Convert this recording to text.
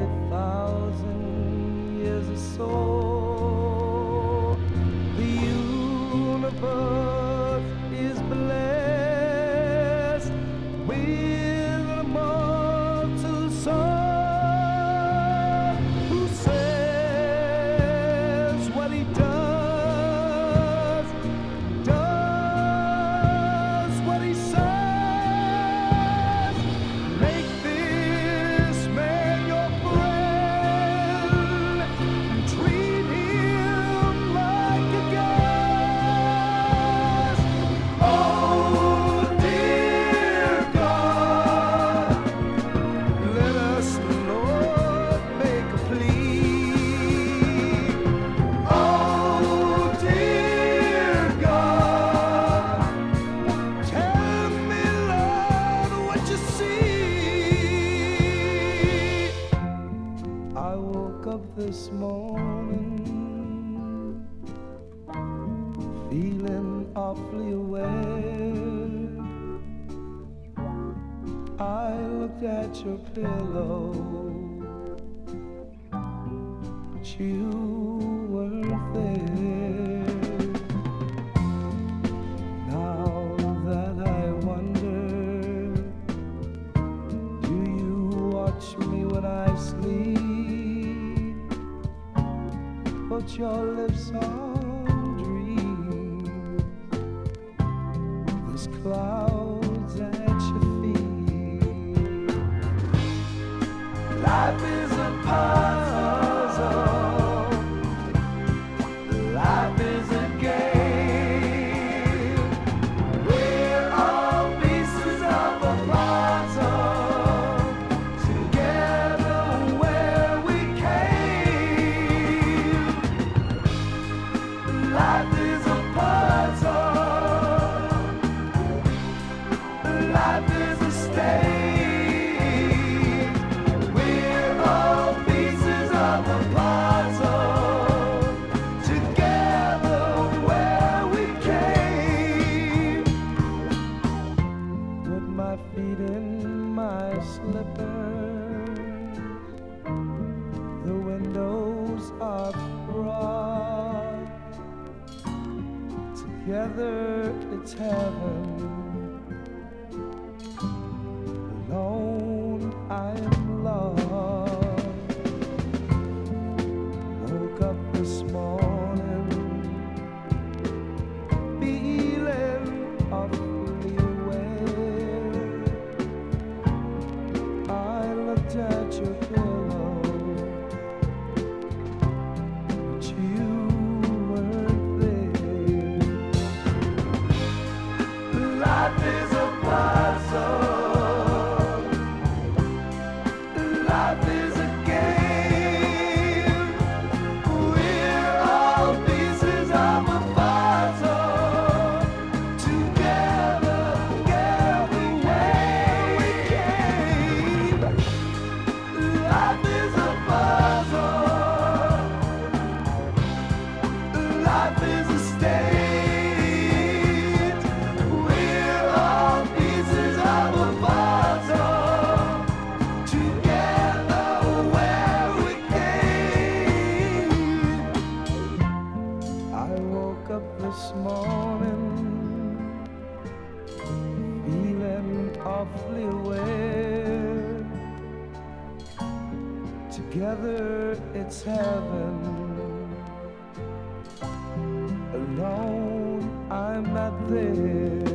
1,000 years or so, the universe is blessed with a mortal soul who says what he does what he says. Make this man your friend, treat him like a guest. Oh dear God, let us, Lord, make a plea. Oh dear God, tell me, Lord, what you see. I woke up this morning feeling awfully aware. I looked at your pillow, but you weren't there. Now that I wonder, do you watch me when I sleep? Put your lips on dreams. There's clouds at your feet. Life is a puzzle. Life is a game. We're all pieces of a puzzle, together where we came. Life is a puzzle. Life is a stage. We're all pieces of a puzzle, together where we came. Put my feet in my slippers. The windows are broad. Together it's heaven. Alone I'm lost. Woke up this morning feeling awfully aware. I looked at your pillow, but you weren't there. Life is a puzzle. Life is a game. We're all pieces of a puzzle, together where we came. Life is a puzzle. Life is a stage. We're all pieces of a puzzle, together where we came. I woke up this morning feeling awfully aware. Together it's heaven. Alone I'm not there.